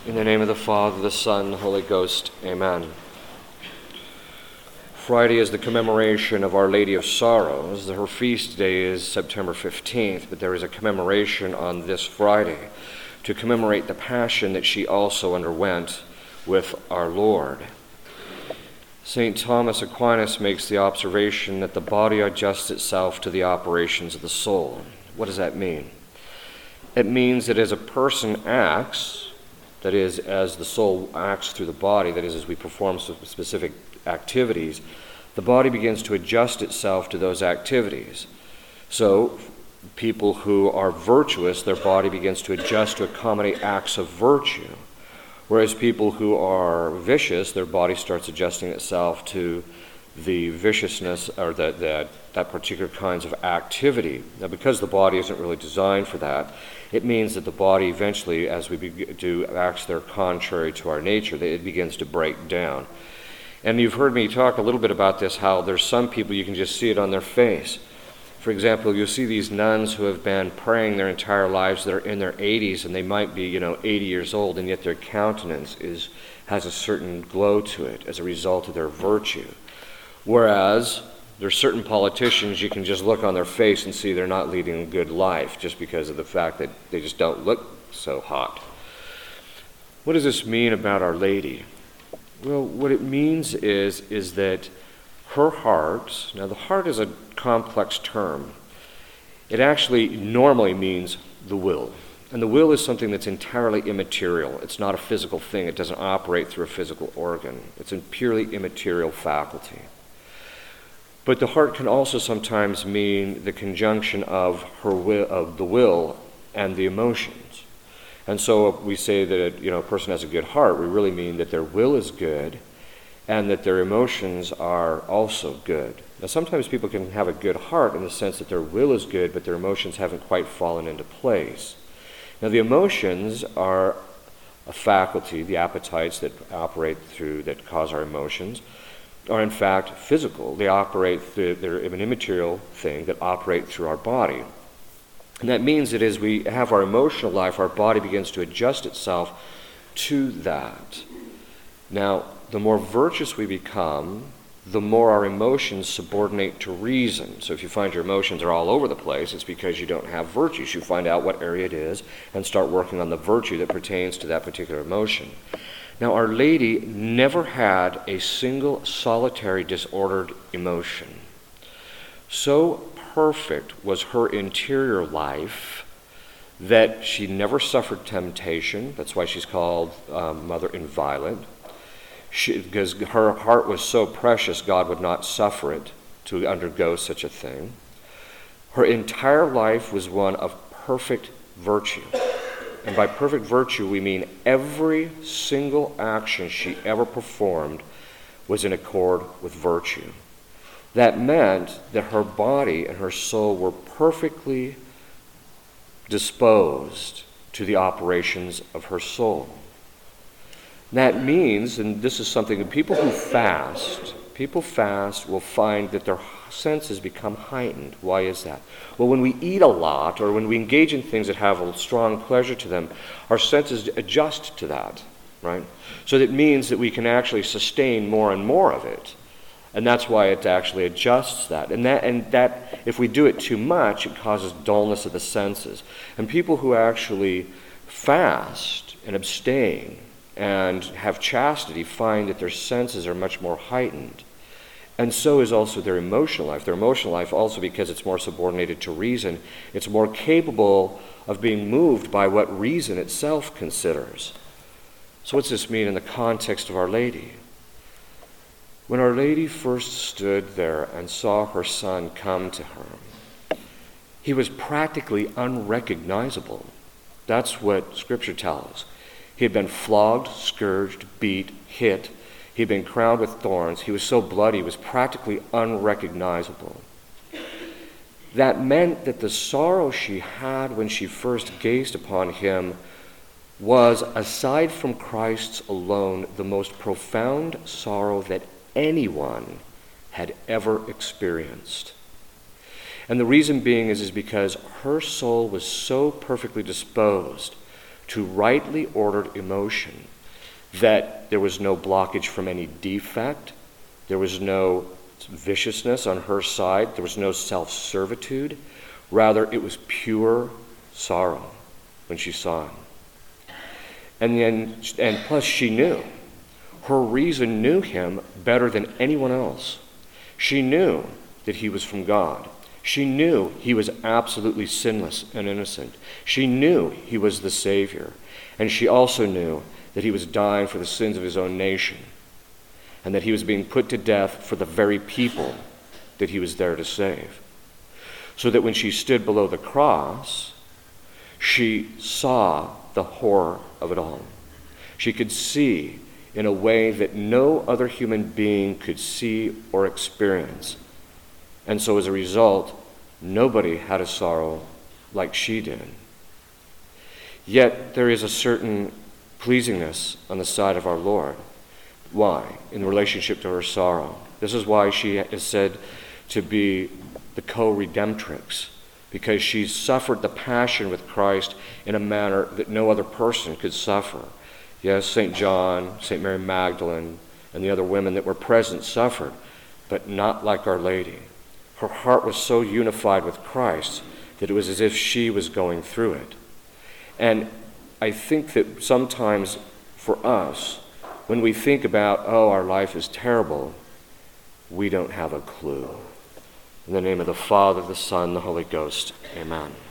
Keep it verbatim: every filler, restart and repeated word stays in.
In the name of the Father, the Son, the Holy Ghost, amen. Friday is the commemoration of Our Lady of Sorrows. Her feast day is September fifteenth, but there is a commemoration on this Friday to commemorate the passion that she also underwent with our Lord. Saint Thomas Aquinas makes the observation that the body adjusts itself to the operations of the soul. What does that mean? It means that as a person acts, that is, as the soul acts through the body, that is, as we perform specific activities, the body begins to adjust itself to those activities. So, people who are virtuous, their body begins to adjust to accommodate acts of virtue. Whereas people who are vicious, their body starts adjusting itself to the viciousness or the, the, that particular kinds of activity. Now, because the body isn't really designed for that, it means that the body eventually, as we be- do acts that are contrary to our nature, that it begins to break down. And you've heard me talk a little bit about this, how there's some people you can just see it on their face. For example, you'll see these nuns who have been praying their entire lives that are in their eighties, and they might be, you know, eighty years old, and yet their countenance is has a certain glow to it as a result of their virtue. Whereas there's certain politicians you can just look on their face and see they're not leading a good life just because of the fact that they just don't look so hot. What does this mean about Our Lady? Well, what it means is, is that her heart, now the heart is a complex term. It actually normally means the will. And the will is something that's entirely immaterial. It's not a physical thing. It doesn't operate through a physical organ. It's a purely immaterial faculty. But the heart can also sometimes mean the conjunction of her will, of the will and the emotions. And so if we say that, you know, a person has a good heart, we really mean that their will is good and that their emotions are also good. Now, sometimes people can have a good heart in the sense that their will is good, but their emotions haven't quite fallen into place. Now, the emotions are a faculty, the appetites that operate through, that cause our emotions, are in fact physical. They operate through, they're an immaterial thing that operate through our body. And that means that as we have our emotional life, our body begins to adjust itself to that. Now, the more virtuous we become, the more our emotions subordinate to reason. So if you find your emotions are all over the place, it's because you don't have virtues. You find out what area it is and start working on the virtue that pertains to that particular emotion. Now, Our Lady never had a single solitary disordered emotion. So perfect was her interior life that she never suffered temptation. That's why she's called um, Mother Inviolate. She, because her heart was so precious, God would not suffer it to undergo such a thing. Her entire life was one of perfect virtue. And by perfect virtue, we mean every single action she ever performed was in accord with virtue. That meant that her body and her soul were perfectly disposed to the operations of her soul. That means, and this is something that people who fast, people fast will find that their senses become heightened. Why is that? Well, when we eat a lot or when we engage in things that have a strong pleasure to them, our senses adjust to that, right? So that means that we can actually sustain more and more of it. And that's why it actually adjusts that. And that, and that, if we do it too much, it causes dullness of the senses. And people who actually fast and abstain and have chastity find that their senses are much more heightened. And so is also their emotional life. Their emotional life also, because it's more subordinated to reason, it's more capable of being moved by what reason itself considers. So what's this mean in the context of Our Lady? When Our Lady first stood there and saw her son come to her, he was practically unrecognizable. That's what Scripture tells us. He had been flogged, scourged, beat, hit. He had been crowned with thorns. He was so bloody, he was practically unrecognizable. That meant that the sorrow she had when she first gazed upon him was, aside from Christ's alone, the most profound sorrow that anyone had ever experienced. And the reason being is, is because her soul was so perfectly disposed to rightly ordered emotion, that there was no blockage from any defect, there was no viciousness on her side, there was no self-servitude. Rather, it was pure sorrow when she saw him. And then, and plus she knew. Her reason knew him better than anyone else. She knew that he was from God. She knew he was absolutely sinless and innocent. She knew he was the Savior. And she also knew that he was dying for the sins of his own nation, and that he was being put to death for the very people that he was there to save. So that when she stood below the cross, she saw the horror of it all. She could see in a way that no other human being could see or experience. And so as a result, nobody had a sorrow like she did. Yet there is a certain pleasingness on the side of our Lord. Why? In relationship to her sorrow. This is why she is said to be the co-redemptrix, because she suffered the passion with Christ in a manner that no other person could suffer. Yes, Saint John, Saint Mary Magdalene, and the other women that were present suffered, but not like Our Lady. Her heart was so unified with Christ that it was as if she was going through it. And I think that sometimes for us, when we think about, oh, our life is terrible, we don't have a clue. In the name of the Father, the Son, the Holy Ghost, amen.